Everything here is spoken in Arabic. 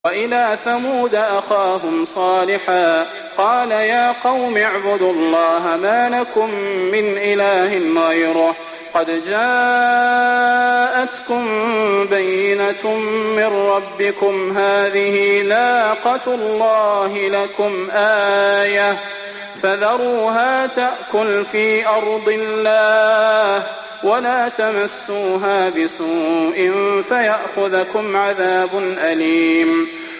وإلى ثمود أخاهم صالحا قال يا قوم اعبدوا الله ما لكم من إله غيره قد جاءتكم بينة من ربكم هذه ناقة الله لكم آية فذروها تأكل في أرض الله ولا تمسوها بسوء فيأخذكم عذاب أليم